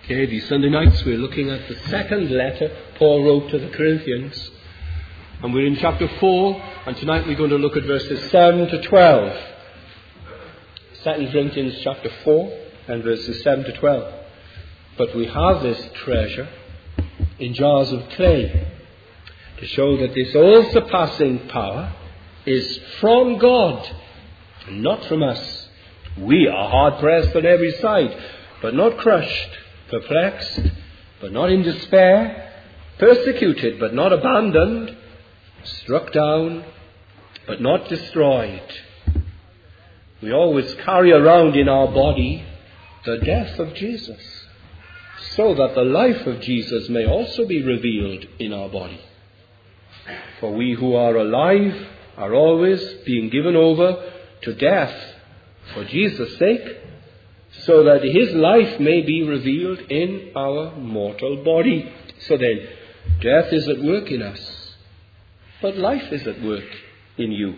Okay, these Sunday nights we're looking at the second letter Paul wrote to the Corinthians. And we're in chapter 4, and tonight we're going to look at verses 7 to 12. 2 Corinthians chapter 4 and verses 7 to 12. But we have this treasure in jars of clay to show that this all-surpassing power is from God and not from us. We are hard-pressed on every side, but not crushed, perplexed, but not in despair, persecuted, but not abandoned, struck down, but not destroyed. We always carry around in our body the death of Jesus, so that the life of Jesus may also be revealed in our body. For we who are alive are always being given over to death for Jesus' sake, so that his life may be revealed in our mortal body. So then, death is at work in us, but life is at work in you.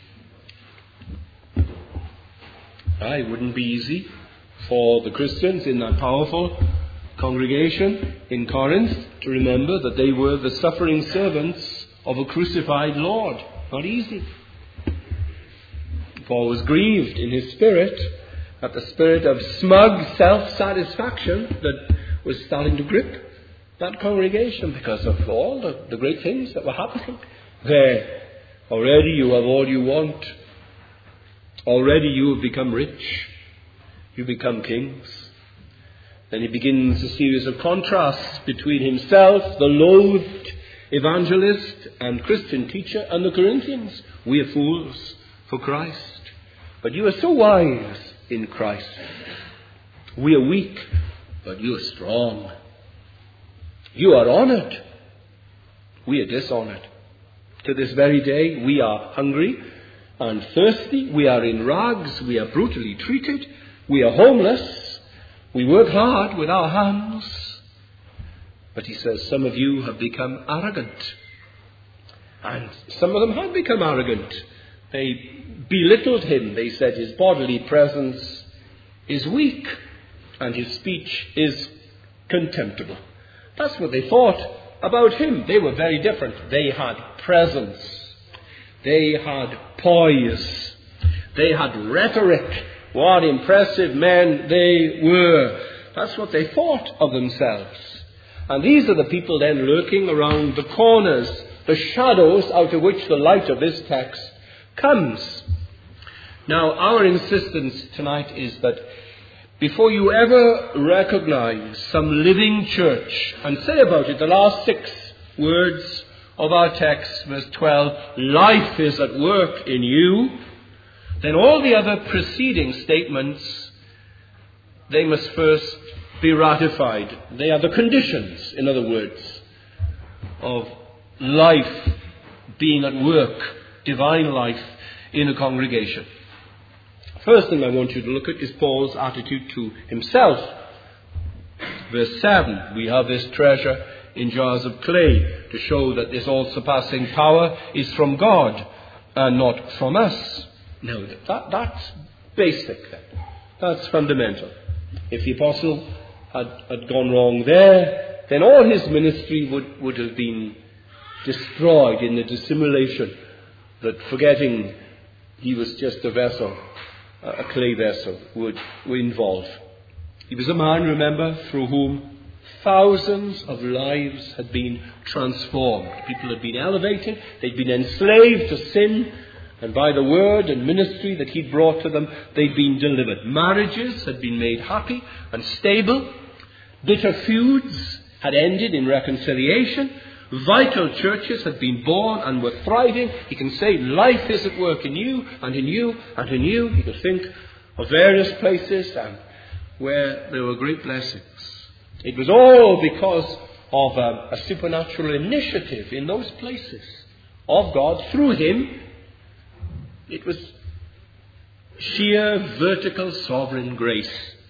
It wouldn't be easy for the Christians in that powerful congregation in Corinth to remember that they were the suffering servants of a crucified Lord. Not easy. Paul was grieved in his spirit at the spirit of smug self-satisfaction that was starting to grip that congregation because of all the great things that were happening there. Already you have all you want. Already you have become rich. You become kings. Then he begins a series of contrasts between himself, the loathed evangelist and Christian teacher, and the Corinthians. We are fools for Christ, but you are so wise in Christ. We are weak, but you are strong. You are honored. We are dishonored. To this very day, we are hungry and thirsty. We are in rags. We are brutally treated. We are homeless. We work hard with our hands. But he says, some of you have become arrogant. And some of them have become arrogant. They belittled him. They said his bodily presence is weak and his speech is contemptible. That's what they thought about him. They were very different. They had presence. They had poise. They had rhetoric. What impressive men they were. That's what they thought of themselves. And these are the people then lurking around the corners, the shadows out of which the light of this text comes. Now, our insistence tonight is that before you ever recognize some living church and say about it the last 6 words of our text, verse 12, life is at work in you, then all the other preceding statements, they must first be ratified. They are the conditions, in other words, of life being at work, divine life in a congregation. First thing I want you to look at is Paul's attitude to himself. Verse 7, we have this treasure in jars of clay to show that this all-surpassing power is from God and not from us. Now, that's basic then. That's fundamental. If the apostle had gone wrong there, then all his ministry would have been destroyed in the dissimulation that forgetting he was just a vessel, a clay vessel, would involve. He was a man, remember, through whom thousands of lives had been transformed. People had been elevated, they'd been enslaved to sin, and by the word and ministry that he'd brought to them, they'd been delivered. Marriages had been made happy and stable. Bitter feuds had ended in reconciliation. Vital churches had been born and were thriving. He can say life is at work in you and in you and in you. He can think of various places where there were great blessings. It was all because of a supernatural initiative in those places of God through him. It was sheer vertical sovereign grace.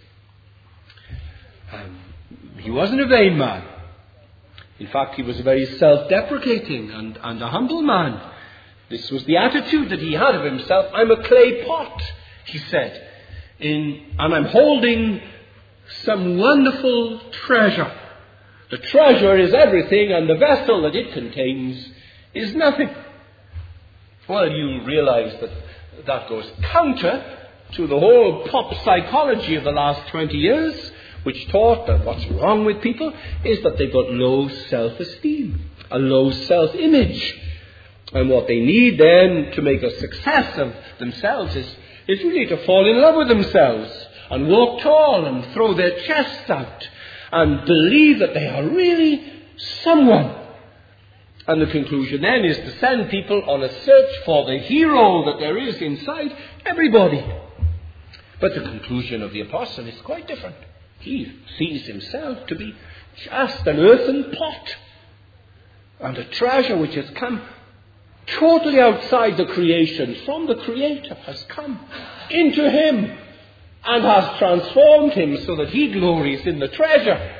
He wasn't a vain man. In fact, he was a very self-deprecating and a humble man. This was the attitude that he had of himself. I'm a clay pot, he said, and I'm holding some wonderful treasure. The treasure is everything, and the vessel that it contains is nothing. Well, you realize that goes counter to the whole pop psychology of the last 20 years, which taught that what's wrong with people is that they've got low self-esteem, a low self-image. And what they need then to make a success of themselves is really to fall in love with themselves and walk tall and throw their chests out and believe that they are really someone. And the conclusion then is to send people on a search for the hero that there is inside everybody. But the conclusion of the apostle is quite different. He sees himself to be just an earthen pot and a treasure which has come totally outside the creation, from the Creator, has come into him and has transformed him so that he glories in the treasure,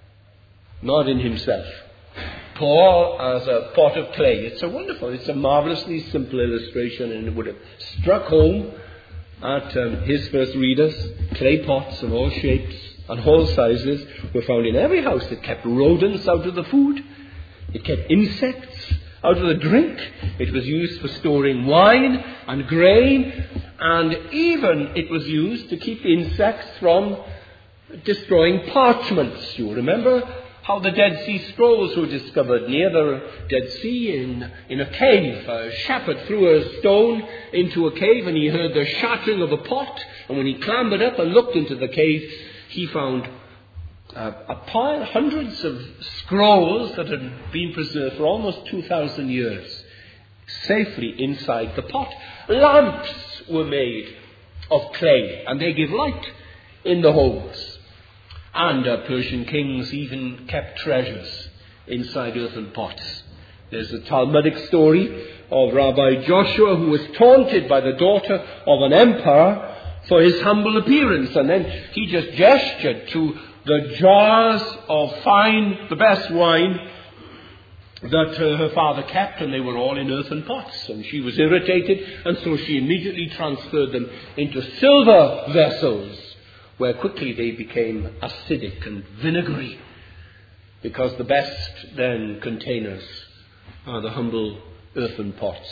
not in himself. Paul as a pot of clay. It's a marvelously simple illustration, and it would have struck home at his first readers. Clay pots of all shapes and all sizes were found in every house. It kept rodents out of the food. It kept insects out of the drink. It was used for storing wine and grain, and even it was used to keep insects from destroying parchments. You remember how the Dead Sea Scrolls were discovered near the Dead Sea in a cave. A shepherd threw a stone into a cave, and he heard the shattering of a pot, and when he clambered up and looked into the cave, he found a pile, hundreds of scrolls that had been preserved for almost 2,000 years, safely inside the pot. Lamps were made of clay, and they give light in the homes. And Persian kings even kept treasures inside earthen pots. There's a Talmudic story of Rabbi Joshua, who was taunted by the daughter of an emperor for his humble appearance, and then he just gestured to the jars of the best wine that her father kept, and they were all in earthen pots. And she was irritated, and so she immediately transferred them into silver vessels, where quickly they became acidic and vinegary, because the best then containers are the humble earthen pots.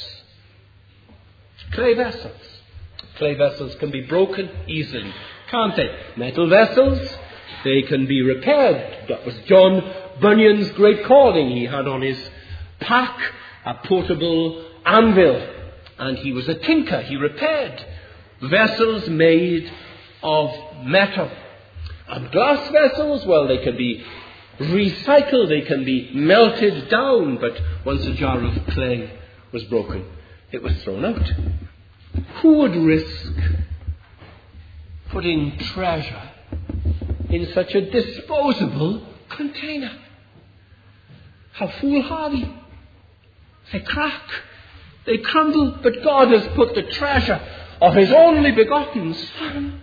Clay vessels. Clay vessels can be broken easily, can't they? Metal vessels, they can be repaired. That was John Bunyan's great calling. He had on his pack a portable anvil, and he was a tinker. He repaired vessels made of metal. And glass vessels, well, they can be recycled, they can be melted down, but once a jar of clay was broken, it was thrown out. Who would risk putting treasure in such a disposable container? How foolhardy. They crack, they crumble, but God has put the treasure of his only begotten Son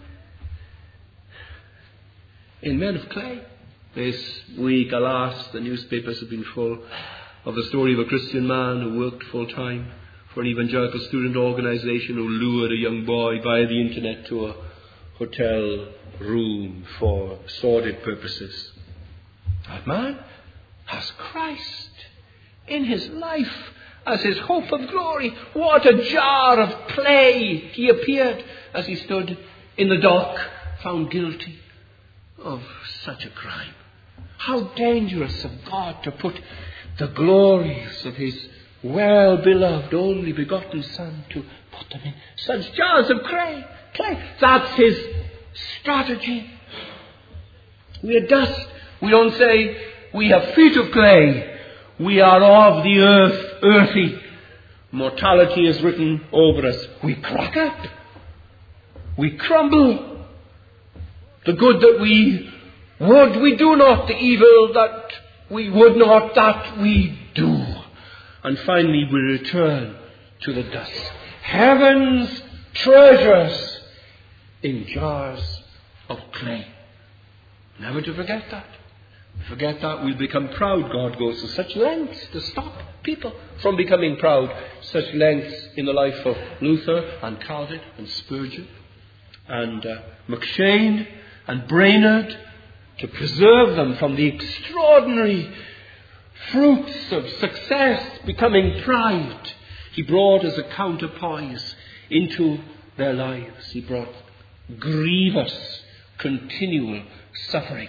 in men of clay. This week, alas, the newspapers have been full of the story of a Christian man who worked full-time for an evangelical student organization, who lured a young boy via the internet to a hotel room for sordid purposes. That man has Christ in his life as his hope of glory. What a jar of clay he appeared as he stood in the dock, found guilty of such a crime. How dangerous of God to put the glories of his well-beloved, only begotten Son, to put them in such jars of clay. That's his strategy. We are dust. We don't say we have feet of clay. We are of the earth, earthy. Mortality is written over us. We crack up. We crumble. The good that we would, we do not. The evil that we would not, that we do. And finally we return to the dust. Heaven's treasures in jars of clay. Never to forget that. Forget that, we'll become proud. God goes to such lengths to stop people from becoming proud. Such lengths in the life of Luther and Calvin and Spurgeon and McShane and Brainerd, to preserve them from the extraordinary fruits of success becoming pride, he brought as a counterpoise into their lives. He brought grievous, continual suffering.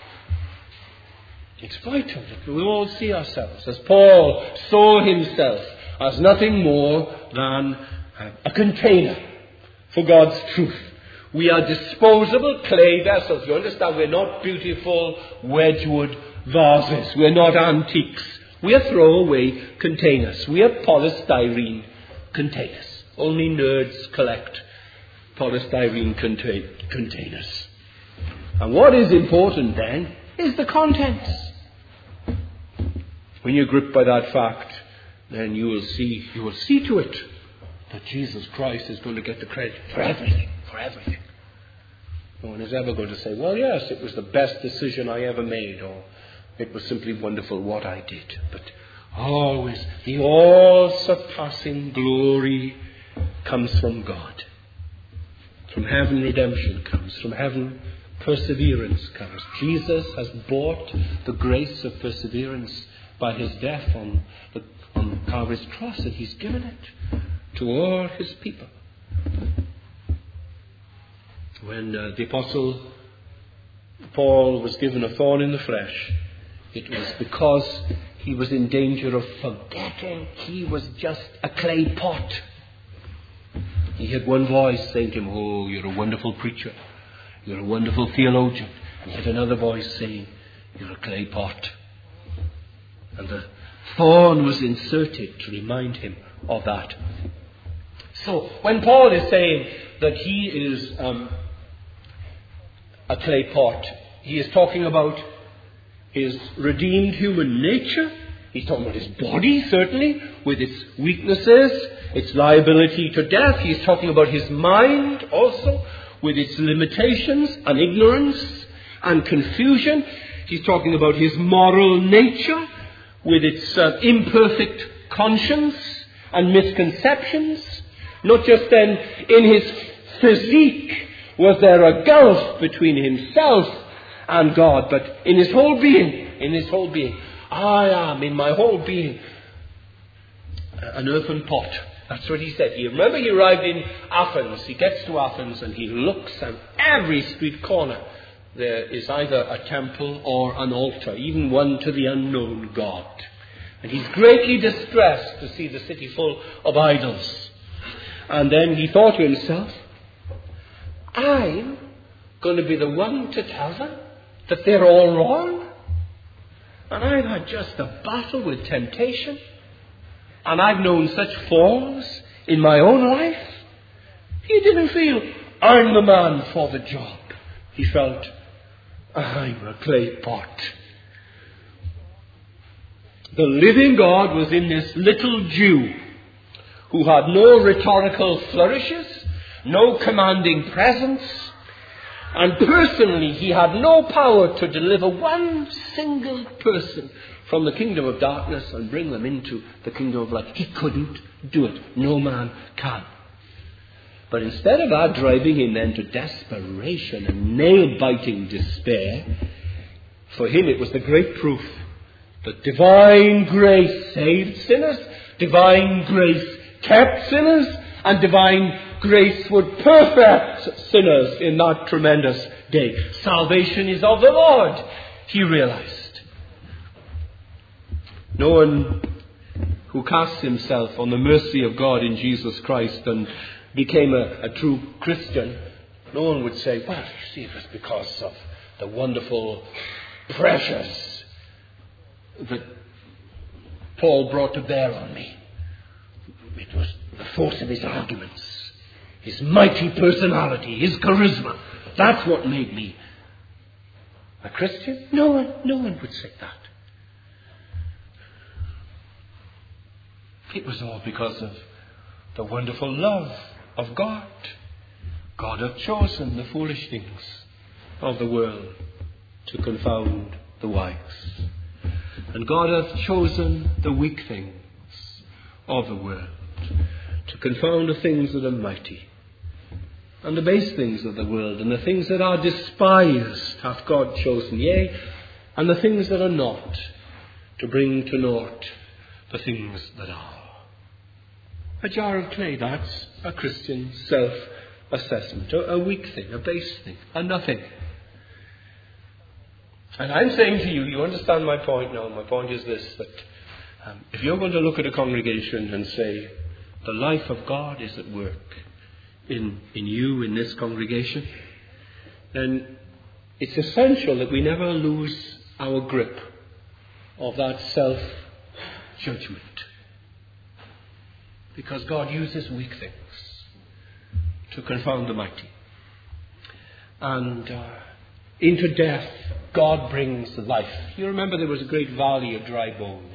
It's vital that we all see ourselves, as Paul saw himself, as nothing more than a container for God's truth. We are disposable clay vessels. You understand, we're not beautiful Wedgwood vases. We're not antiques. We are throwaway containers. We are polystyrene containers. Only nerds collect polystyrene containers. And what is important then is the contents. When you're gripped by that fact, then you will see to it that Jesus Christ is going to get the credit for everything. For everything. No one is ever going to say, well, yes, it was the best decision I ever made, or it was simply wonderful what I did. But always the all-surpassing glory comes from God. From heaven, redemption comes. From heaven, perseverance comes. Jesus has bought the grace of perseverance by his death on Calvary's cross, and he's given it to all his people. When the Apostle Paul was given a thorn in the flesh, it was because he was in danger of forgetting he was just a clay pot. He had one voice saying to him, oh, you're a wonderful preacher. You're a wonderful theologian. And he had another voice saying, you're a clay pot. And the thorn was inserted to remind him of that. So when Paul is saying that he is a clay pot, he is talking about his redeemed human nature. He's talking about his body, certainly, with its weaknesses, its liability to death. He's talking about his mind also, with its limitations and ignorance and confusion. He's talking about his moral nature, with its imperfect conscience and misconceptions. Not just then in his physique was there a gulf between himself and God, but in his whole being, I am, in my whole being, an earthen pot. That's what he said. You remember he arrived in Athens. He gets to Athens and he looks at every street corner. There is either a temple or an altar, even one to the unknown God. And he's greatly distressed to see the city full of idols. And then he thought to himself, I'm going to be the one to tell them that they're all wrong. And I've had just a battle with temptation. And I've known such falls in my own life. He didn't feel, I'm the man for the job. He felt, I'm a clay pot. The living God was in this little Jew who had no rhetorical flourishes, no commanding presence, and personally he had no power to deliver one single person from the kingdom of darkness and bring them into the kingdom of light. He couldn't do it. No man can. But instead of that driving him then to desperation and nail-biting despair, for him it was the great proof that divine grace saved sinners, divine grace kept sinners, and divine grace would perfect sinners in that tremendous day. Salvation is of the Lord, he realized. No one who casts himself on the mercy of God in Jesus Christ and became a true Christian, no one would say, well, you see, it was because of the wonderful pressures that Paul brought to bear on me. It was the force of his arguments, his mighty personality, his charisma. That's what made me a Christian. No one would say that. It was all because of the wonderful love of God. God hath chosen the foolish things of the world to confound the wise. And God hath chosen the weak things of the world to confound the things that are mighty. and the base things of the world, and the things that are despised hath God chosen, yea, and the things that are not, to bring to naught the things that are. A jar of clay, that's a Christian self-assessment, a weak thing, a base thing, a nothing. And I'm saying to you, you understand my point now. My point is this, that if you're going to look at a congregation and say, the life of God is at work in you, in this congregation, then it's essential that we never lose our grip of that self-judgment. Because God uses weak things to confound the mighty. And into death, God brings life. You remember there was a great valley of dry bones.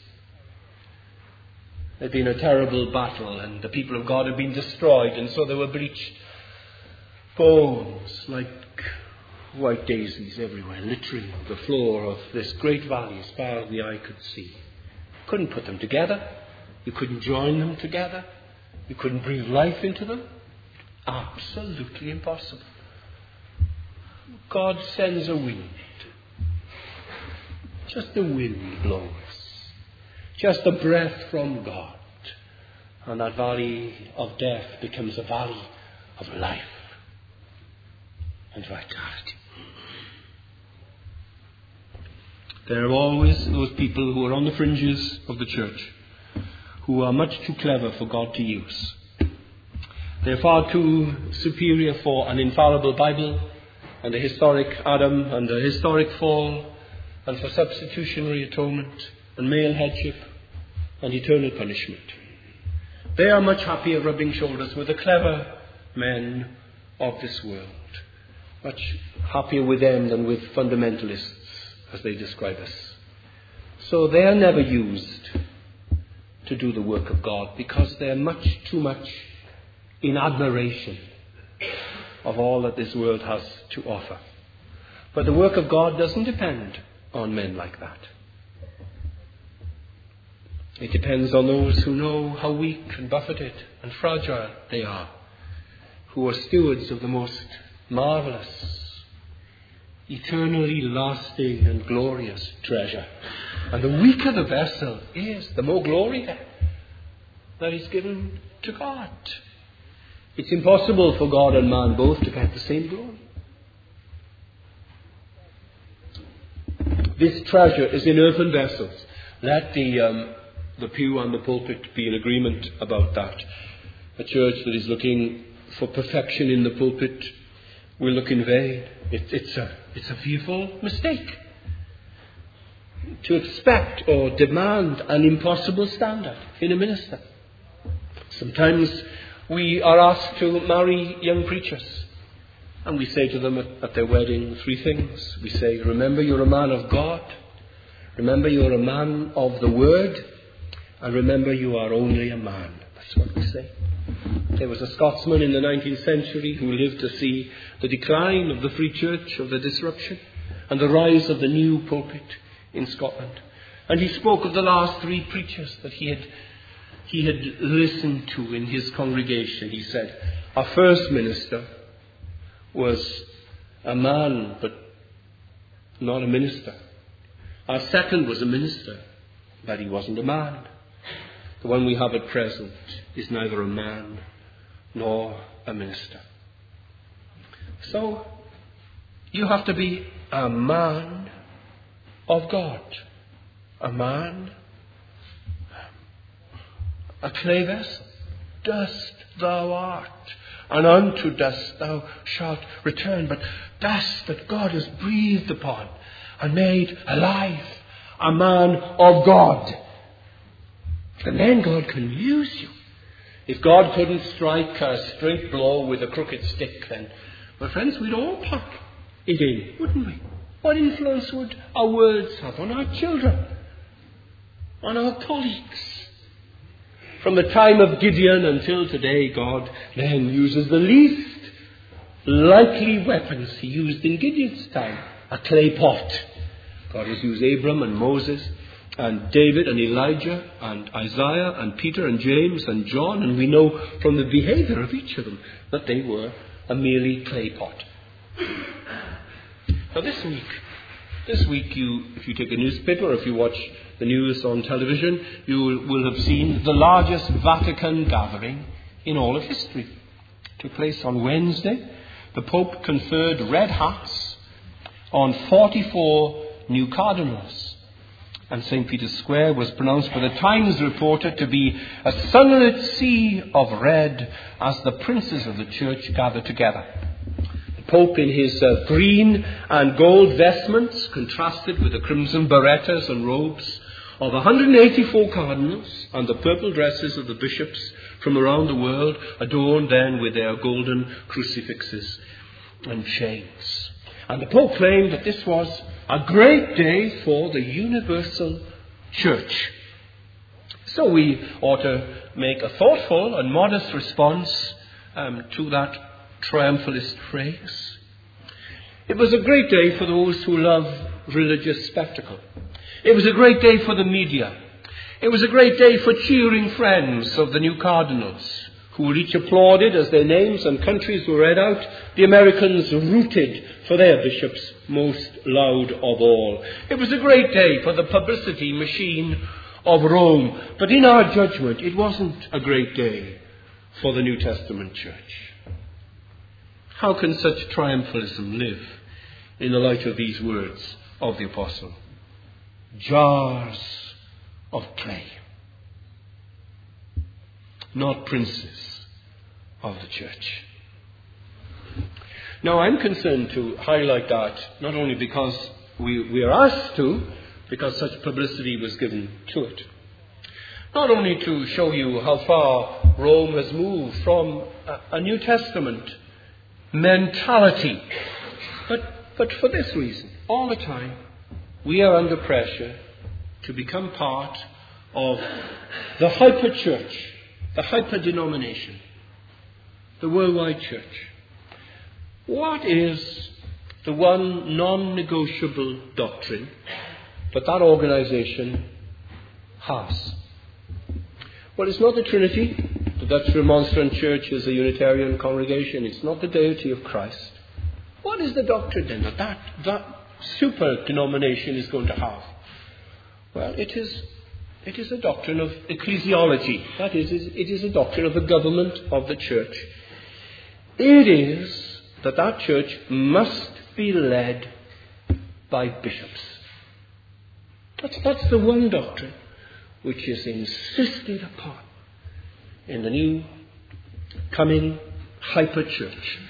There had been a terrible battle, and the people of God had been destroyed, and so there were bleached bones like white daisies everywhere, littering the floor of this great valley as far as the eye could see. Couldn't put them together. You couldn't join them together. You couldn't breathe life into them. Absolutely impossible. God sends a wind. Just the wind blows. Just a breath from God. And that valley of death becomes a valley of life and vitality. There are always those people who are on the fringes of the church who are much too clever for God to use. They're far too superior for an infallible Bible and a historic Adam and a historic fall, and for substitutionary atonement and male headship and eternal punishment. They are much happier rubbing shoulders with the clever men of this world. Much happier with them than with fundamentalists, as they describe us. So they are never used to do the work of God, because they are too much in admiration of all that this world has to offer. But the work of God doesn't depend on men like that. It depends on those who know how weak and buffeted and fragile they are, who are stewards of the most marvellous, eternally lasting and glorious treasure. And the weaker the vessel is, the more glory that is given to God. It's impossible for God and man both to get the same glory. This treasure is in earthen vessels. Let the pew and the pulpit be in agreement about that. A church that is looking for perfection in the pulpit will look in vain. It's a fearful mistake to expect or demand an impossible standard in a minister. Sometimes we are asked to marry young preachers, and we say to them at their wedding 3 things. We say, remember you're a man of God, remember you're a man of the Word, and remember you are only a man. That's what we say. There was a Scotsman in the 19th century who lived to see the decline of the Free Church, of the disruption, and the rise of the new pulpit in Scotland. And he spoke of the last 3 preachers that he had listened to in his congregation. He said, our first minister was a man, but not a minister. Our second was a minister, but he wasn't a man. The one we have at present is neither a man nor a minister. So, you have to be a man of God. A man, a clay vessel. Dust thou art, and unto dust thou shalt return. But dust that God has breathed upon and made alive. A man of God. And then God can use you. If God couldn't strike a straight blow with a crooked stick, then, my friends, we'd all pack it in, wouldn't we? What influence would our words have on our children, on our colleagues? From the time of Gideon until today, God then uses the least likely weapons he used in Gideon's time, a clay pot. God has used Abram and Moses and David and Elijah and Isaiah and Peter and James and John, and we know from the behavior of each of them that they were a merely clay pot. Now this week, if you take a newspaper or if you watch the news on television, you will have seen the largest Vatican gathering in all of history. It took place on Wednesday. The Pope conferred red hats on 44 new cardinals. And St. Peter's Square was pronounced by the Times reporter to be a sunlit sea of red as the princes of the church gathered together. The Pope in his green and gold vestments contrasted with the crimson berettas and robes of 184 cardinals and the purple dresses of the bishops from around the world, adorned then with their golden crucifixes and chains. And the Pope claimed that this was a great day for the universal church. So we ought to make a thoughtful and modest response to that triumphalist phrase. It was a great day for those who love religious spectacle. It was a great day for the media. It was a great day for cheering friends of the new cardinals, who were each applauded as their names and countries were read out. The Americans rooted for their bishops most loud of all. It was a great day for the publicity machine of Rome. But in our judgment, it wasn't a great day for the New Testament church. How can such triumphalism live in the light of these words of the apostle? Jars of clay, not princes of the church. Now, I'm concerned to highlight that not only because we are asked to, because such publicity was given to it. Not only to show you how far Rome has moved from a New Testament mentality, but for this reason. All the time, we are under pressure to become part of the hyper-church, the hyper-denomination, the worldwide church. What is the one non-negotiable doctrine that that organization has? Well, it's not the Trinity. The Dutch Remonstrant Church is a Unitarian congregation. It's not the deity of Christ. What is the doctrine then that super denomination is going to have? Well, it is a doctrine of ecclesiology. That is, it is a doctrine of the government of the church. It is that church must be led by bishops. That's the one doctrine which is insisted upon in the new coming hyper-church.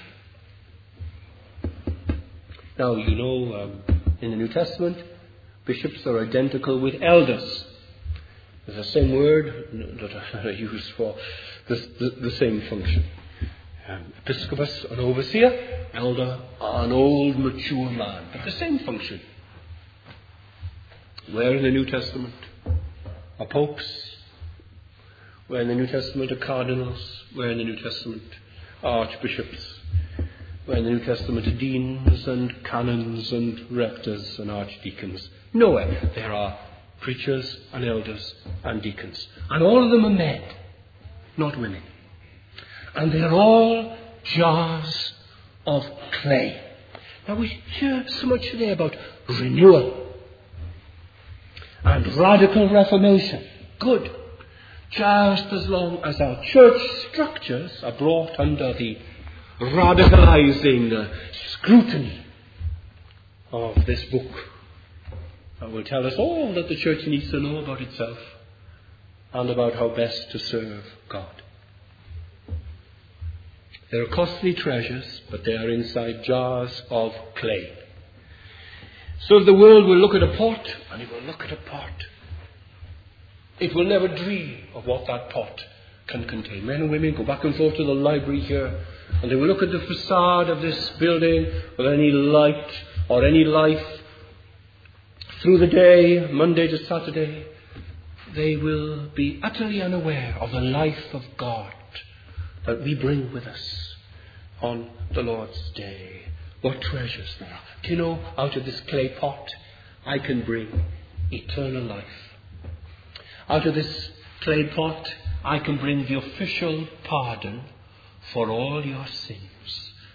Now, you know, in the New Testament, bishops are identical with elders. There's the same word that I use for the same function. Episcopus, an overseer; elder, an old, mature man. But the same function. Where in the New Testament are popes? Where in the New Testament are cardinals? Where in the New Testament are archbishops? Where in the New Testament are deans and canons and rectors and archdeacons? Nowhere. There are preachers and elders and deacons. And all of them are men, not women. And they're all jars of clay. Now we hear so much today about renewal and radical reformation. Good. Just as long as our church structures are brought under the radicalizing scrutiny of this book, that will tell us all that the church needs to know about itself and about how best to serve God. There are costly treasures, but they are inside jars of clay. So the world will look at a pot, and it will look at a pot. It will never dream of what that pot can contain. Men and women go back and forth to the library here, and they will look at the facade of this building with any light or any life through the day, Monday to Saturday. They will be utterly unaware of the life of God that we bring with us on the Lord's day. What treasures there are. Do you know, out of this clay pot, I can bring eternal life. Out of this clay pot, I can bring the official pardon for all your sins.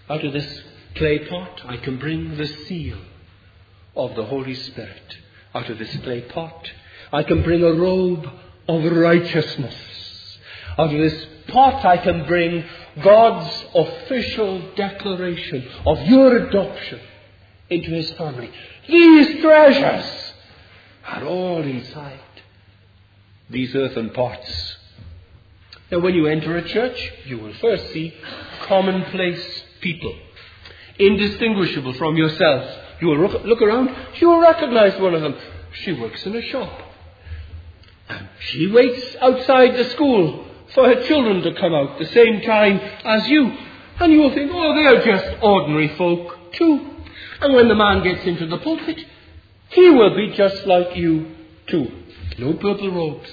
Out of this clay pot I can bring the seal of the Holy Spirit. Out of this clay pot I can bring a robe of righteousness. Out of this pot I can bring God's official declaration of your adoption into his family. These treasures are all inside these earthen pots. Now when you enter a church, you will first see commonplace people, indistinguishable from yourself. You will look around, you will recognize one of them. She works in a shop. And she waits outside the school for her children to come out the same time as you. And you will think, oh, they are just ordinary folk too. And when the man gets into the pulpit, he will be just like you too. No purple robes,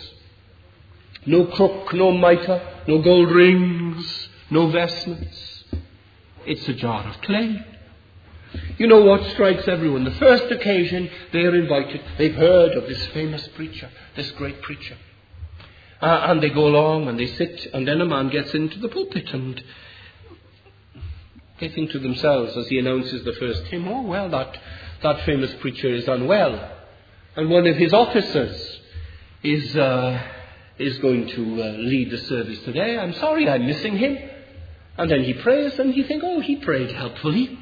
no crook, no mitre, no gold rings, no vestments. It's a jar of clay. You know what strikes everyone? The first occasion they are invited, they've heard of this famous preacher, this great preacher. And they go along and they sit, and then a man gets into the pulpit and they think to themselves as he announces the first hymn, oh well, that famous preacher is unwell. And one of his officers is going to lead the service today. I'm sorry, I'm missing him. And then he prays and you think, oh, he prayed helpfully.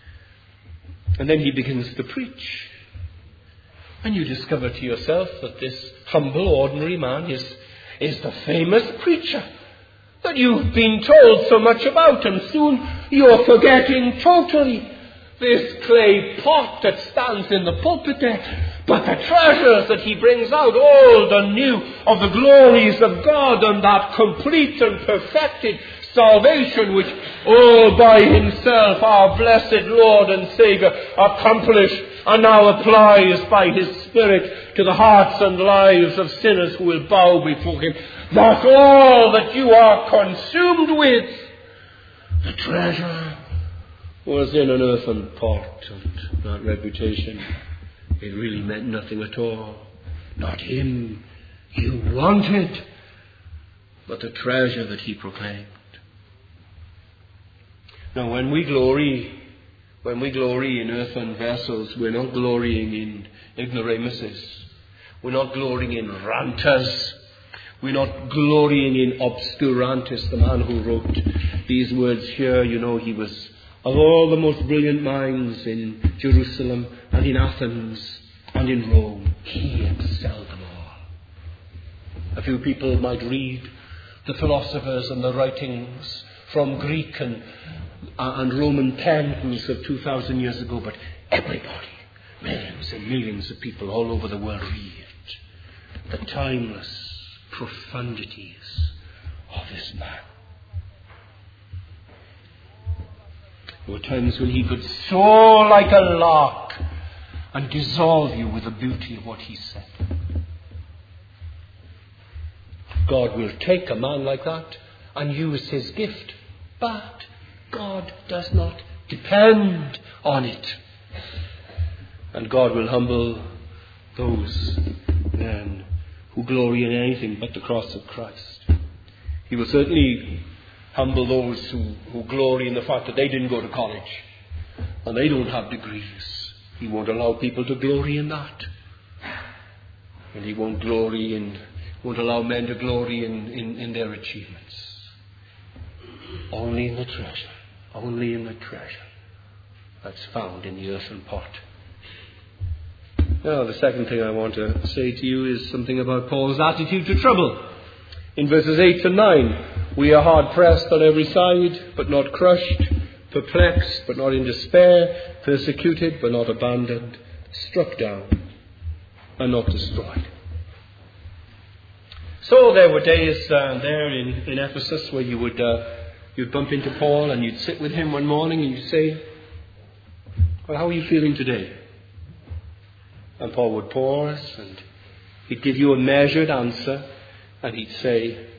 And then he begins to preach. And you discover to yourself that this humble, ordinary man is the famous preacher that you've been told so much about, and soon you're forgetting totally this clay pot that stands in the pulpit there, but the treasures that he brings out, old and new, of the glories of God and that complete and perfected salvation which all by himself our blessed Lord and Saviour accomplished and now applies by his Spirit to the hearts and lives of sinners who will bow before him. That's all that you are consumed with. The treasure was in an earthen pot, and that reputation, it really meant nothing at all. Not him you wanted, but the treasure that he proclaimed. Now when we glory in earthen vessels, we're not glorying in ignoramuses. We're not glorying in ranters. We're not glorying in obscurantis. The man who wrote these words here, you know, he was of all the most brilliant minds in Jerusalem and in Athens and in Rome. He excelled them all. A few people might read the philosophers and the writings from Greek and Roman pens of 2,000 years ago, but everybody, millions and millions of people all over the world read the timeless profundities of this man. There were times when he could soar like a lark and dissolve you with the beauty of what he said. God will take a man like that and use his gift, but God does not depend on it. And God will humble those men who glory in anything but the cross of Christ. He will certainly humble those who glory in the fact that they didn't go to college and they don't have degrees. He won't allow people to glory in that. And he won't allow men to glory in their achievements. Only in the treasure. Only in the treasure that's found in the earthen pot. Now, the second thing I want to say to you is something about Paul's attitude to trouble. In verses 8 to 9, we are hard pressed on every side, but not crushed, perplexed, but not in despair, persecuted, but not abandoned, struck down, and not destroyed. So there were days there in Ephesus where you'd bump into Paul and you'd sit with him one morning and you'd say, well, how are you feeling today? And Paul would pause and he'd give you a measured answer and he'd say,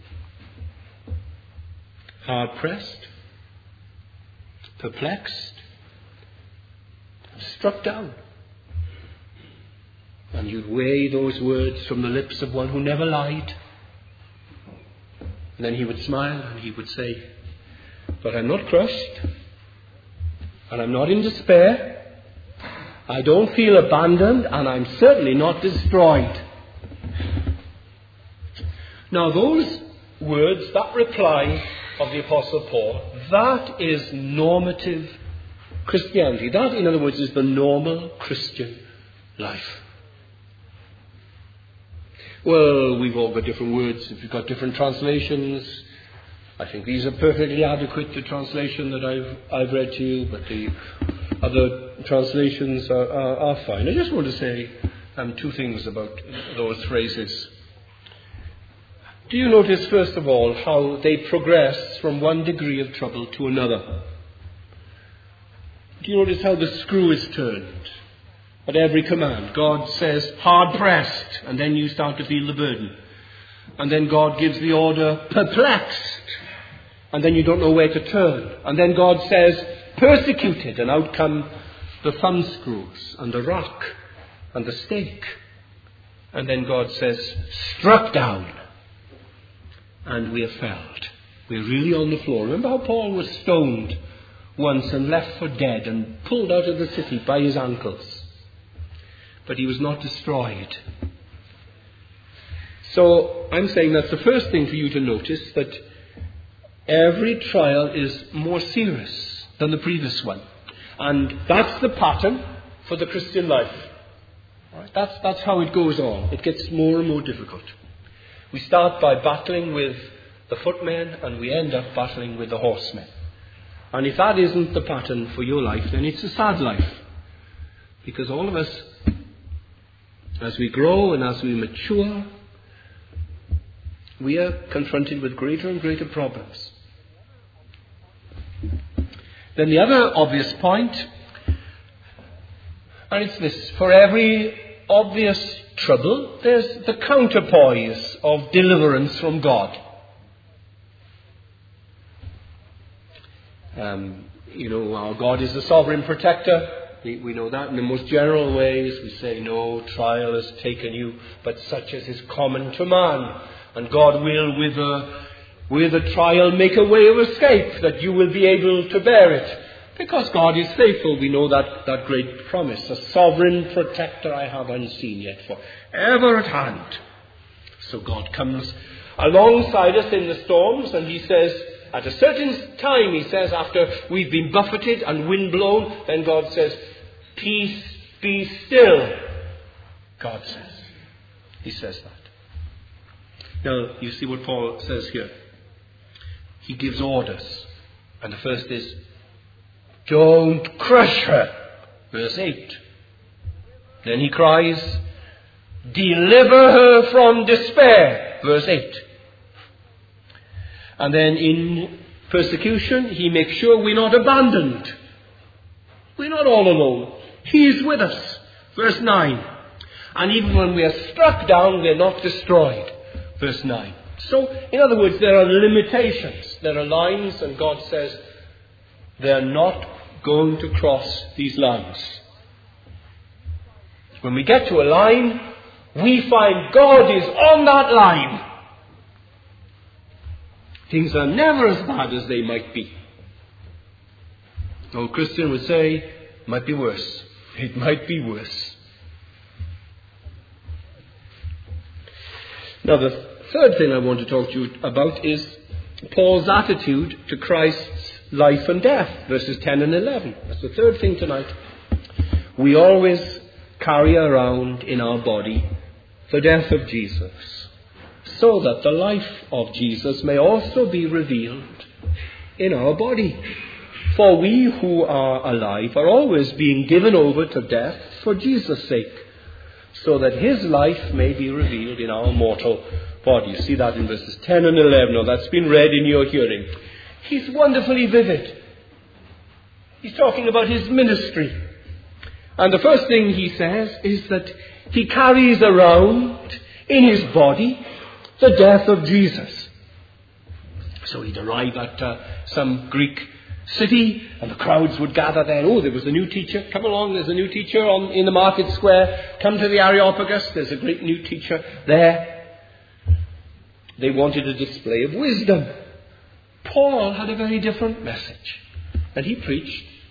hard pressed, perplexed, struck down. And you'd weigh those words from the lips of one who never lied. And then he would smile and he would say, but I'm not crushed, And I'm not in despair. I don't feel abandoned, and I'm certainly not destroyed. Now those words, that reply of the Apostle Paul, that is normative Christianity. That, in other words, is the normal Christian life. Well, we've all got different words. If you've got different translations, I think these are perfectly adequate, the translation that I've read to you, but the other translations are fine. I just want to say two things about those phrases. Do you notice, first of all, how they progress from one degree of trouble to another? Do you notice how the screw is turned? At every command, God says, hard pressed, and then you start to feel the burden. And then God gives the order, perplexed, and then you don't know where to turn. And then God says, persecuted, and out come the thumbscrews, and the rock, and the stake. And then God says, struck down, and we are felled. We're really on the floor. Remember how Paul was stoned once and left for dead and pulled out of the city by his ankles? But he was not destroyed. So I'm saying that's the first thing for you to notice, that every trial is more serious than the previous one. And that's the pattern for the Christian life. Right? That's how it goes on. It gets more and more difficult. We start by battling with the footmen, and we end up battling with the horsemen. And if that isn't the pattern for your life, then it's a sad life. Because all of us, as we grow and as we mature, we are confronted with greater and greater problems. Then the other obvious point, and it's this: for every obvious trouble, there's the counterpoise of deliverance from God. Our God is the sovereign protector. We know that in the most general ways. We say, no trial has taken you, but such as is common to man. And God will, with a trial, make a way of escape, that you will be able to bear it. Because God is faithful, we know that great promise. A sovereign protector I have unseen yet, for ever at hand. So God comes alongside us in the storms, and he says, at a certain time, he says, after we've been buffeted and windblown, then God says, peace, be still. God says. He says that. Now, you see what Paul says here. He gives orders. And the first is, don't crush her. Verse 8. Then he cries, deliver her from despair. Verse 8. And then in persecution, he makes sure we're not abandoned. We're not all alone. He is with us. Verse 9. And even when we are struck down, we're not destroyed. Verse 9. So, in other words, there are limitations. There are lines, and God says they're not going to cross these lines. When we get to a line, we find God is on that line. Things are never as bad as they might be. Old Christian would say, it might be worse. It might be worse. Now, the third thing I want to talk to you about is Paul's attitude to Christ's life and death, verses 10 and 11. That's the third thing tonight. We always carry around in our body the death of Jesus, so that the life of Jesus may also be revealed in our body. For we who are alive are always being given over to death for Jesus' sake, so that his life may be revealed in our mortal body. You see that in verses 10 and 11. Now, that's been read in your hearing. He's wonderfully vivid. He's talking about his ministry. And the first thing he says is that he carries around in his body the death of Jesus. So he'd arrive at some Greek city, and the crowds would gather there. Oh, there was a new teacher. Come along, there's a new teacher in the market square. Come to the Areopagus, there's a great new teacher there. They wanted a display of wisdom. Paul had a very different message. And he preached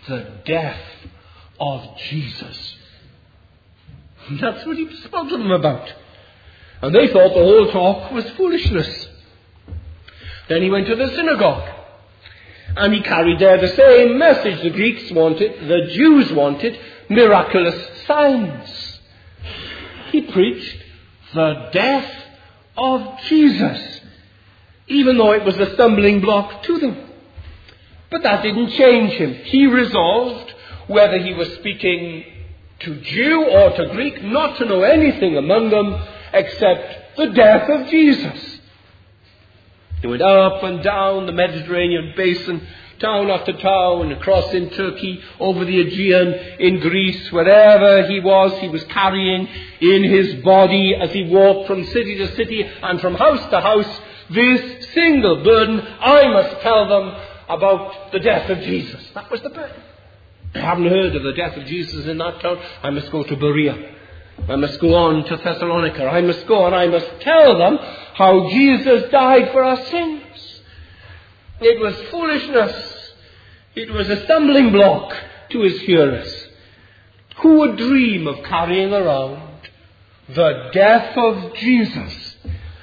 the death of Jesus. And that's what he spoke to them about. And they thought the whole talk was foolishness. Then he went to the synagogue. And he carried there the same message the Greeks wanted, the Jews wanted, miraculous signs. He preached the death of Jesus, even though it was a stumbling block to them. But that didn't change him. He resolved, whether he was speaking to Jew or to Greek, not to know anything among them except the death of Jesus. He went up and down the Mediterranean basin, town after town, across in Turkey, over the Aegean, in Greece, wherever he was carrying in his body as he walked from city to city and from house to house this single burden: I must tell them about the death of Jesus. That was the burden. I haven't heard of the death of Jesus in that town. I must go to Berea. I must go on to Thessalonica. I must go and I must tell them how Jesus died for our sins. It was foolishness. It was a stumbling block to his hearers. Who would dream of carrying around the death of Jesus?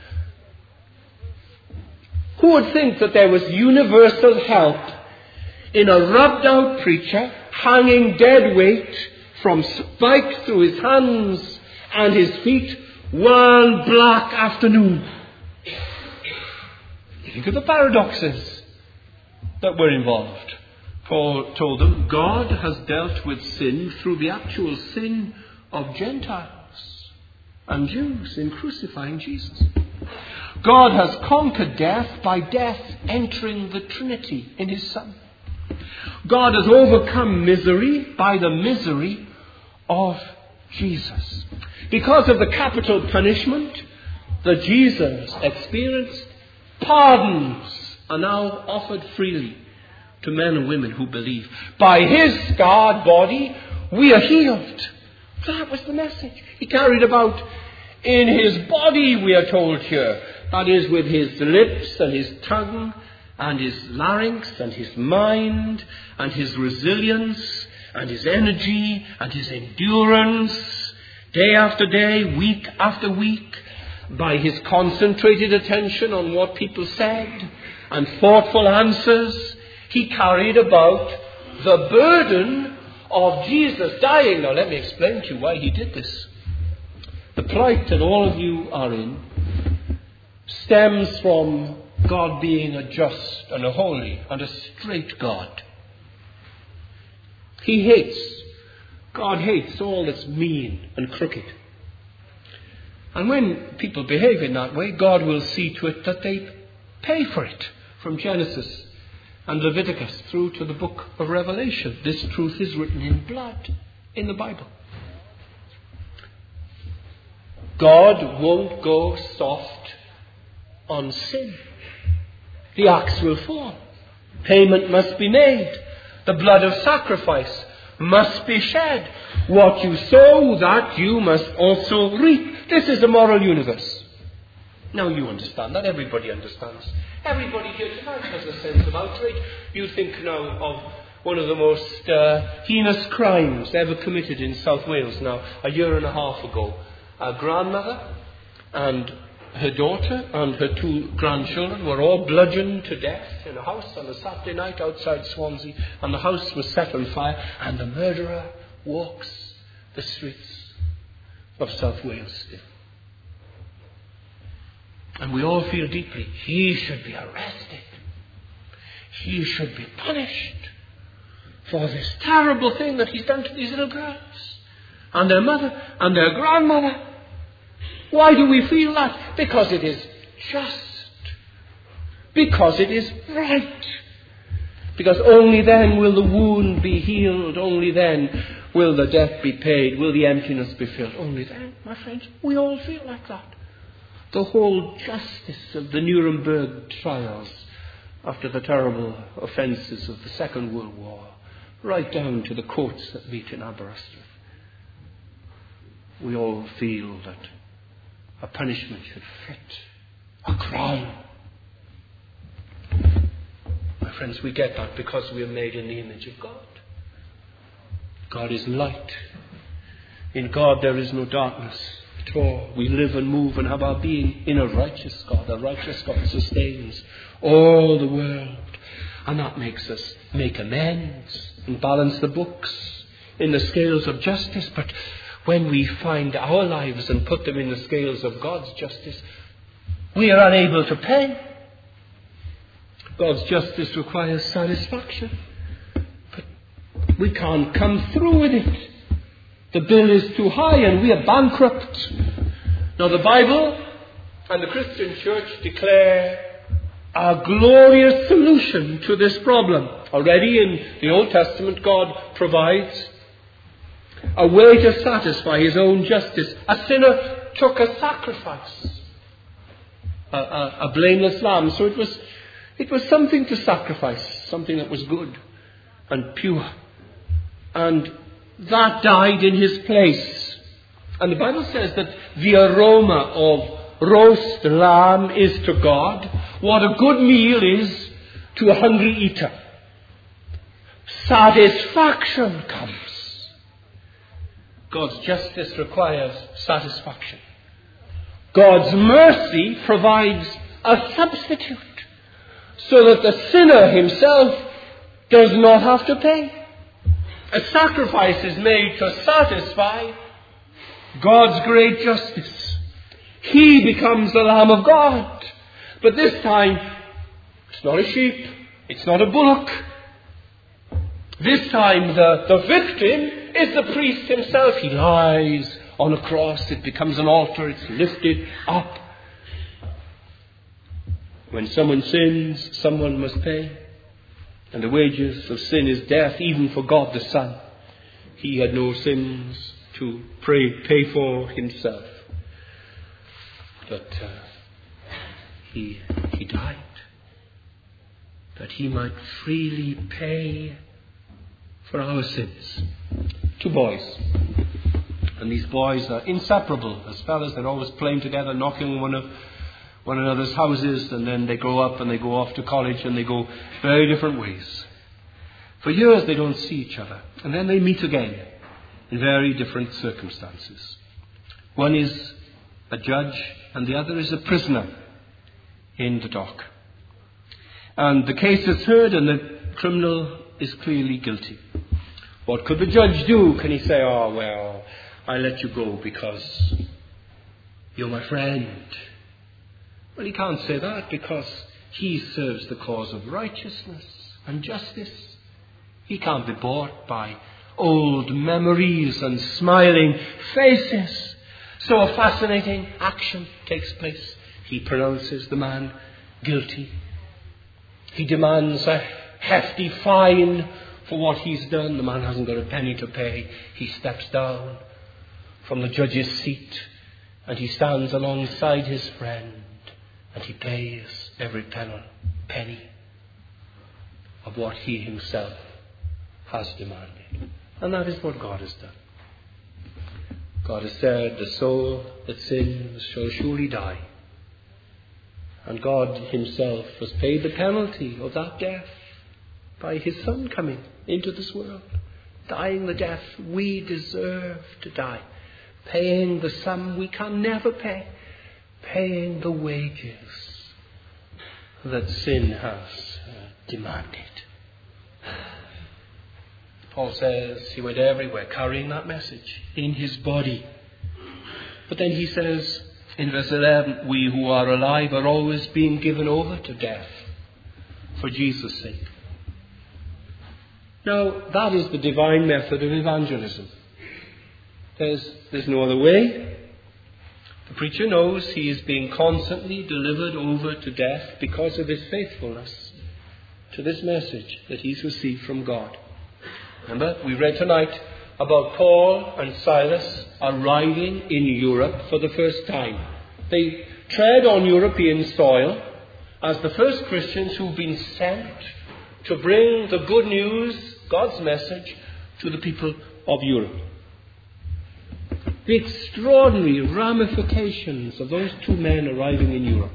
Who would think that there was universal help in a rubbed-out preacher hanging dead weight from spikes through his hands and his feet one black afternoon? Think of the paradoxes that were involved. Paul told them God has dealt with sin through the actual sin of Gentiles and Jews in crucifying Jesus. God has conquered death by death entering the Trinity in his Son. God has overcome misery by the misery of Jesus. Because of the capital punishment that Jesus experienced, pardons are now offered freely to men and women who believe. By his scarred body, we are healed. That was the message he carried about in his body, we are told here. That is, with his lips and his tongue and his larynx and his mind and his resilience and his energy and his endurance, day after day, week after week, by his concentrated attention on what people said and thoughtful answers, he carried about the burden of Jesus dying. Now let me explain to you why he did this. The plight that all of you are in stems from God being a just and a holy and a straight God. God hates all that's mean and crooked. And when people behave in that way, God will see to it that they pay for it. From Genesis and Leviticus through to the book of Revelation, this truth is written in blood in the Bible. God won't go soft on sin. The axe will fall. Payment must be made. The blood of sacrifice must be shed. What you sow, that you must also reap. This is a moral universe. Now you understand that. Everybody understands. Everybody here tonight has a sense of outrage. You think now of one of the most heinous crimes ever committed in South Wales now, a year and a half ago. A grandmother and her daughter and her two grandchildren were all bludgeoned to death in a house on a Saturday night outside Swansea, and the house was set on fire, and the murderer walks the streets of South Wales still. And we all feel deeply, he should be arrested. He should be punished for this terrible thing that he's done to these little girls and their mother and their grandmother. Why do we feel that? Because it is just. Because it is right. Because only then will the wound be healed. Only then will the debt be paid. Will the emptiness be filled. Only then, my friends, we all feel like that. The whole justice of the Nuremberg trials after the terrible offences of the Second World War, right down to the courts that meet in Aberystwyth. We all feel that a punishment should fit a crime. My friends, we get that because we are made in the image of God. God is light. In God there is no darkness at all. We live and move and have our being in a righteous God. A righteous God sustains all the world. And that makes us make amends and balance the books in the scales of justice. But when we find our lives and put them in the scales of God's justice, we are unable to pay. God's justice requires satisfaction. But we can't come through with it. The bill is too high and we are bankrupt. Now the Bible and the Christian church declare a glorious solution to this problem. Already in the Old Testament, God provides a way to satisfy his own justice. A sinner took a sacrifice, a blameless lamb. So it was something to sacrifice, something that was good and pure. And that died in his place. And the Bible says that the aroma of roast lamb is to God what a good meal is to a hungry eater. Satisfaction comes. God's justice requires satisfaction. God's mercy provides a substitute so that the sinner himself does not have to pay. A sacrifice is made to satisfy God's great justice. He becomes the Lamb of God. But this time, it's not a sheep. It's not a bullock. This time, the victim is the priest himself. He lies on a cross. It becomes an altar. It's lifted up. When someone sins, someone must pay. And the wages of sin is death, even for God the Son. He had no sins to pay for himself. But he died that he might freely pay for our sins. 2 boys. And these boys are inseparable. As fellas, they're always playing together, knocking one another's houses, and then they grow up and they go off to college and they go very different ways. For years they don't see each other, and then they meet again in very different circumstances. One is a judge and the other is a prisoner in the dock. And the case is heard and the criminal is clearly guilty. What could the judge do? Can he say, "Oh, well, I let you go because you're my friend"? Well, he can't say that because he serves the cause of righteousness and justice. He can't be bought by old memories and smiling faces. So a fascinating action takes place. He pronounces the man guilty. He demands a hefty fine for what he's done. The man hasn't got a penny to pay. He steps down from the judge's seat and he stands alongside his friend. And he pays every penny of what he himself has demanded. And that is what God has done. God has said, "The soul that sins shall surely die." And God himself has paid the penalty of that death by his Son coming into this world, dying the death we deserve to die, paying the sum we can never pay, paying the wages that sin has demanded. Paul says he went everywhere carrying that message in his body. But then he says in verse 11, "We who are alive are always being given over to death for Jesus' sake." Now, that is the divine method of evangelism. There's no other way. The preacher knows he is being constantly delivered over to death because of his faithfulness to this message that he's received from God. Remember, we read tonight about Paul and Silas arriving in Europe for the first time. They tread on European soil as the first Christians who've been sent to bring the good news, God's message, to the people of Europe. The extraordinary ramifications of those 2 men arriving in Europe.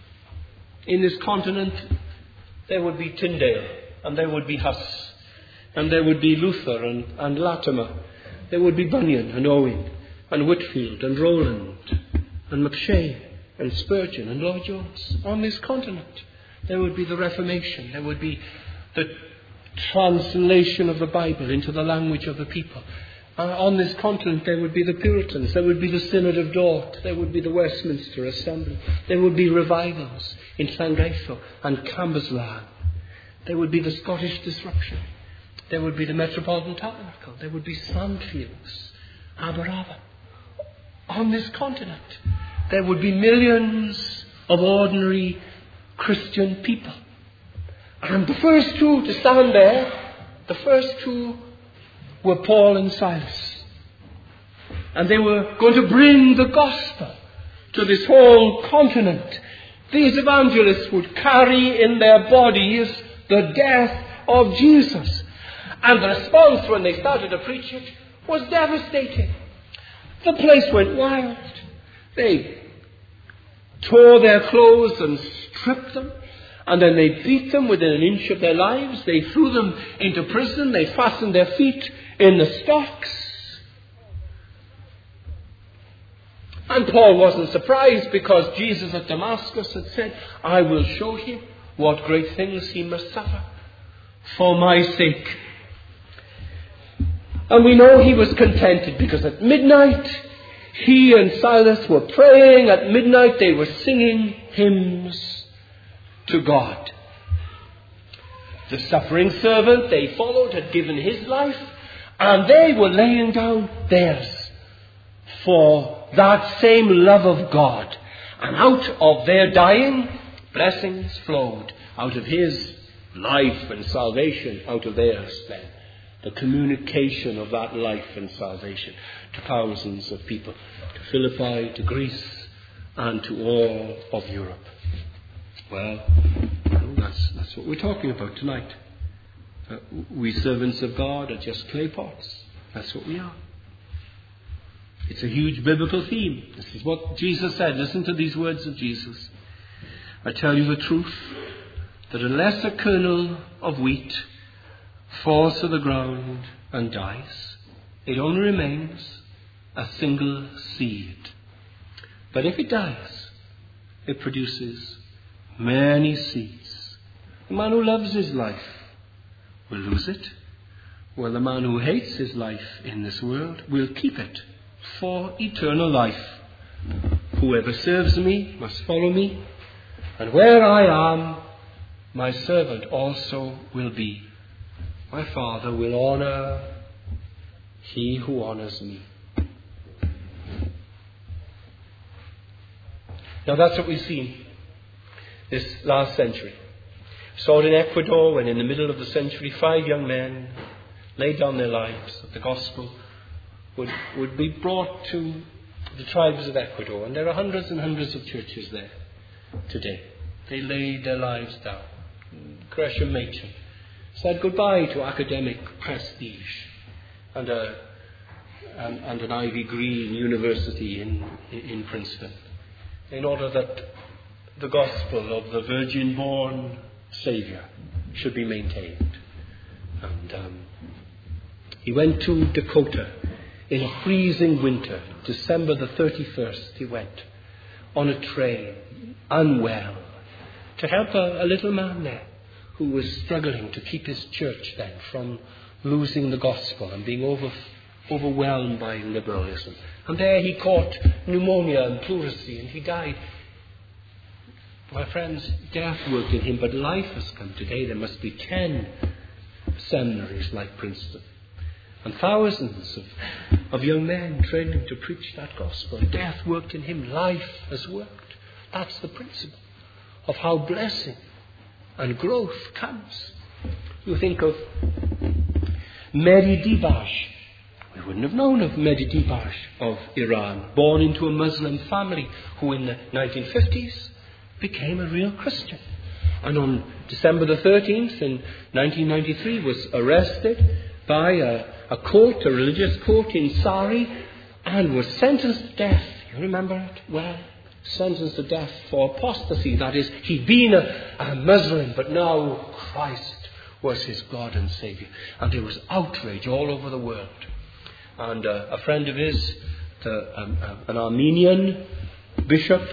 In this continent, there would be Tyndale and there would be Huss. And there would be Luther and Latimer. There would be Bunyan and Owen and Whitfield and Rowland and McShane and Spurgeon and Lloyd Jones. On this continent, there would be the Reformation. There would be the translation of the Bible into the language of the people. On this continent, there would be the Puritans. There would be the Synod of Dort. There would be the Westminster Assembly. There would be revivals in Llangreitho and Cambuslang. There would be the Scottish Disruption. There would be the Metropolitan Tabernacle. There would be Sandfields, Aberafan. On this continent, there would be millions of ordinary Christian people. And the first two to stand there, the first two were Paul and Silas. And they were going to bring the gospel to this whole continent. These evangelists would carry in their bodies the death of Jesus. And the response when they started to preach it was devastating. The place went wild. They tore their clothes and stripped them. And then they beat them within an inch of their lives. They threw them into prison. They fastened their feet in the stocks. And Paul wasn't surprised, because Jesus at Damascus had said, I will show him what great things he must suffer for my sake. And we know he was contented, because at midnight he and Silas were praying. At midnight they were singing hymns to God. The suffering servant they followed had given his life, and they were laying down theirs for that same love of God. And out of their dying, blessings flowed. Out of his life and salvation, out of theirs then. The communication of that life and salvation to thousands of people, to Philippi, to Greece, and to all of Europe. Well, that's what we're talking about tonight. We servants of God are just clay pots. That's what we are. It's a huge biblical theme. This is what Jesus said. Listen to these words of Jesus. I tell you the truth, that unless a kernel of wheat falls to the ground and dies, it only remains a single seed. But if it dies, it produces many seeds. The man who loves his life will lose it, while the man who hates his life in this world will keep it for eternal life. Whoever serves me must follow me, and where I am, my servant also will be. My Father will honor he who honors me. Now that's what we've seen this last century. Saw it in Ecuador, when in the middle of the century 5 young men laid down their lives that the gospel would be brought to the tribes of Ecuador. And there are hundreds and hundreds of churches there today. They laid their lives down. Gresham Machen said goodbye to academic prestige and an Ivy Green University in Princeton, in order that the gospel of the virgin-born Saviour should be maintained. And he went to Dakota in a freezing winter, December the 31st. He went on a train, unwell, to help a little man there who was struggling to keep his church then from losing the gospel and being overwhelmed by liberalism. And there he caught pneumonia and pleurisy, and he died. My friends, death worked in him, but life has come. Today there must be 10 seminaries like Princeton, and thousands of young men training to preach that gospel. Death worked in him, life has worked. That's the principle of how blessing and growth comes. You think of Mehdi Dibash. We wouldn't have known of Mehdi Dibash of Iran, born into a Muslim family, who in the 1950s became a real Christian. And on December the 13th in 1993 was arrested by a court, a religious court in Sari, and was sentenced to death. You remember it well? Sentenced to death for apostasy. That is, he'd been a Muslim, but now Christ was his God and Saviour. And there was outrage all over the world. And a friend of his, an Armenian bishop,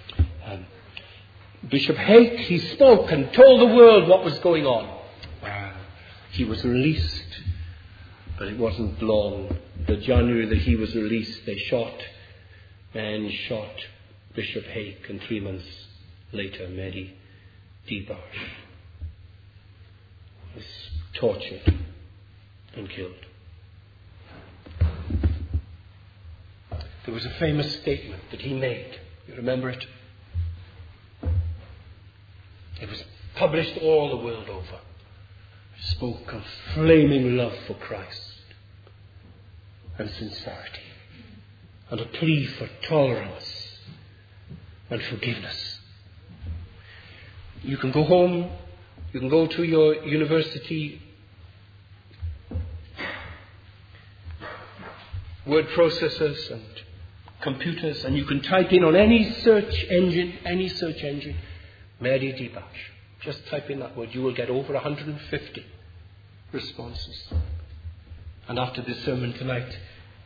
Bishop Hake, he spoke and told the world what was going on. He was released, but it wasn't long. The January that he was released, men shot Bishop Hake, and 3 months later, Mehdi Deebash was tortured and killed. There was a famous statement that he made. You remember it? It was published all the world over. It spoke of flaming love for Christ and sincerity and a plea for tolerance and forgiveness. You can go home, you can go to your university word processors and computers, and you can type in on any search engine, Mehdi Deebash. Just type in that word. You will get over 150 responses. And after this sermon tonight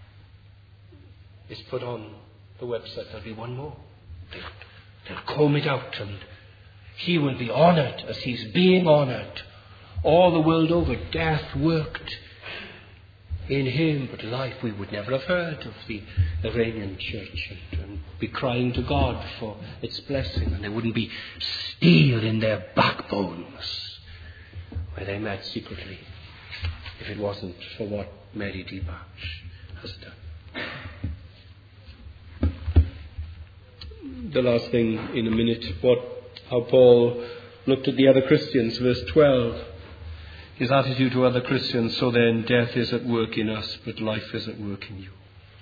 is put on the website, there'll be one more. They'll comb it out, and he will be honoured as he's being honoured all the world over. Death worked in him, but life. We would never have heard of the Iranian church and be crying to God for its blessing, and there wouldn't be steel in their backbones where they met secretly if it wasn't for what Mehdi Deebash has done. The last thing in a minute, how Paul looked at the other Christians, verse 12. His attitude to other Christians: so then death is at work in us, but life is at work in you.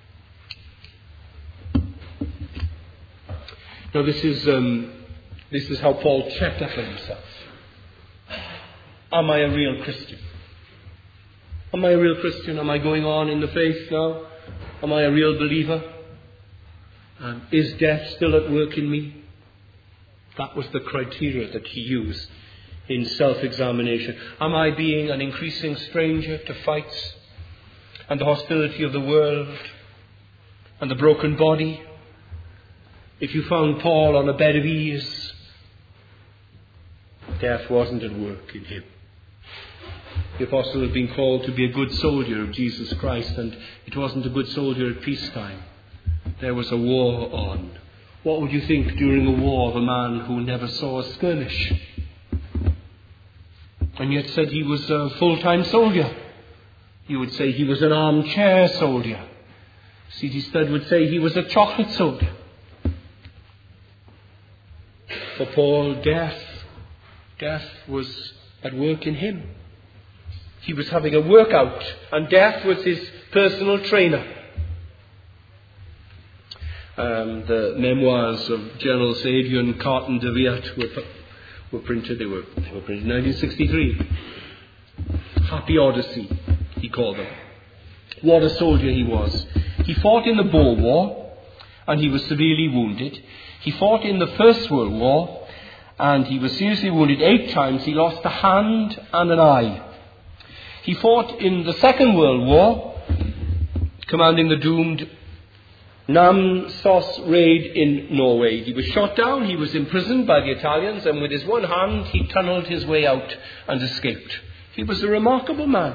Now this is how Paul checked up on himself. Am I a real Christian? Am I a real Christian? Am I going on in the faith now? Am I a real believer? Is death still at work in me? That was the criteria that he used in self-examination. Am I being an increasing stranger to fights and the hostility of the world and the broken body? If you found Paul on a bed of ease, death wasn't at work in him. The apostle had been called to be a good soldier of Jesus Christ, and it wasn't a good soldier at peacetime. There was a war on. What would you think during a war of a man who never saw a skirmish and yet said he was a full-time soldier? You would say he was an armchair soldier. C.T. Studd would say he was a chocolate soldier. For Paul, death was at work in him. He was having a workout, and death was his personal trainer. The memoirs of General Sir Adrian Carton de Wiart were printed. They were printed in 1963. Happy Odyssey, he called them. What a soldier he was. He fought in the Boer War, and he was severely wounded. He fought in the First World War, and he was seriously wounded 8 times. He lost a hand and an eye. He fought in the Second World War, commanding the doomed Namsos raid in Norway. He was shot down, he was imprisoned by the Italians, and with his one hand he tunnelled his way out and escaped. He was a remarkable man.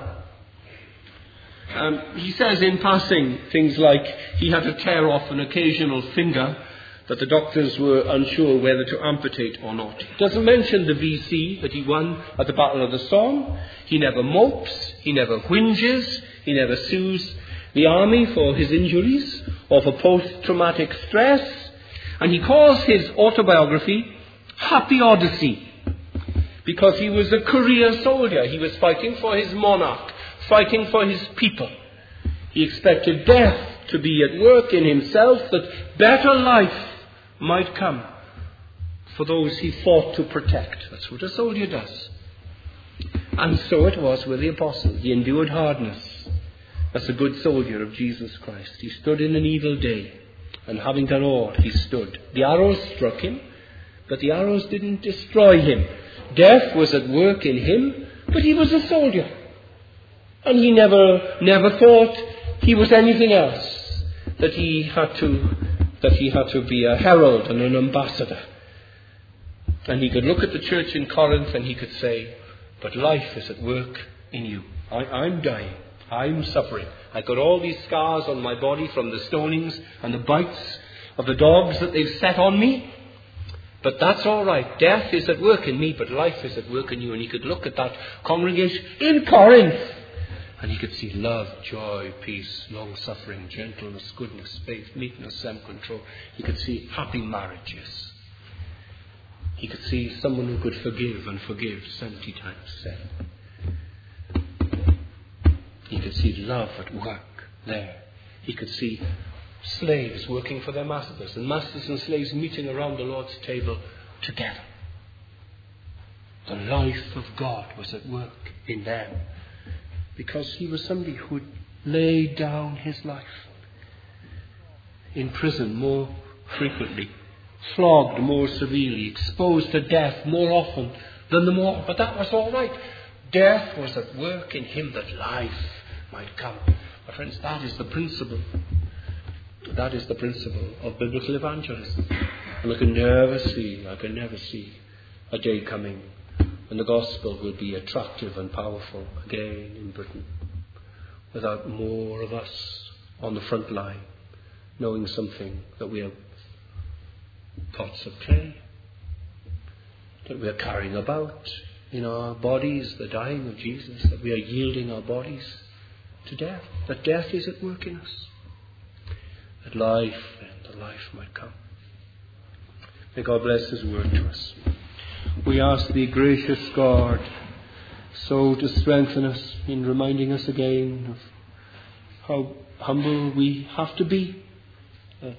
He says in passing things like he had to tear off an occasional finger that the doctors were unsure whether to amputate or not. He doesn't mention the VC that he won at the Battle of the Somme. He never mopes, he never whinges, he never sues the army for his injuries or for post-traumatic stress. And he calls his autobiography Happy Odyssey because he was a career soldier. He was fighting for his monarch, fighting for his people. He expected death to be at work in himself, that better life might come for those he fought to protect. That's what a soldier does. And so it was with the apostle. He endured hardness as a good soldier of Jesus Christ. He stood in an evil day, and having done all, he stood. The arrows struck him, but the arrows didn't destroy him. Death was at work in him, But he was a soldier. And he never thought he was anything else. That he had to be a herald and an ambassador. And he could look at the church in Corinth and he could say, but life is at work in you. I'm dying. I'm suffering. I've got all these scars on my body from the stonings and the bites of the dogs that they've set on me. But that's all right. Death is at work in me, but life is at work in you. And he could look at that congregation in Corinth and he could see love, joy, peace, long-suffering, gentleness, goodness, faith, meekness, self-control. He could see happy marriages. He could see someone who could forgive and forgive 70 times 7. He could see love at work there. He could see slaves working for their masters and masters and slaves meeting around the Lord's table together. The life of God was at work in them because he was somebody who would lay down his life. In prison more frequently, flogged more severely, exposed to death more often than the mortal. But that was all right. Death was at work in him that life might come. My friends, that is the principle. That is the principle of biblical evangelism. And I can never see a day coming when the gospel will be attractive and powerful again in Britain without more of us on the front line, knowing something that we are pots of clay, that we are carrying about in our bodies, the dying of Jesus, that we are yielding our bodies to death, that death is at work in us, that life and the life might come. May God bless his word to us. We ask thee, gracious God, so to strengthen us in reminding us again of how humble we have to be, that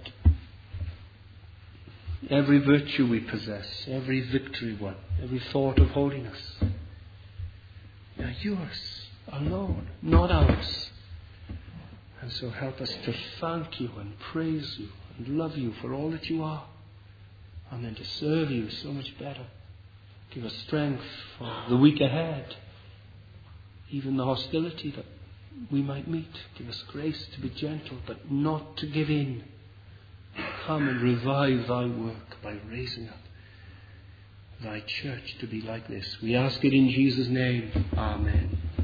every virtue we possess, every victory won, every thought of holiness, they are yours alone, not ours. And so help us to thank you and praise you and love you for all that you are, and then to serve you so much better. Give us strength for the week ahead, even the hostility that we might meet. Give us grace to be gentle, but not to give in. Come and revive thy work by raising up thy church to be like this. We ask it in Jesus' name. Amen.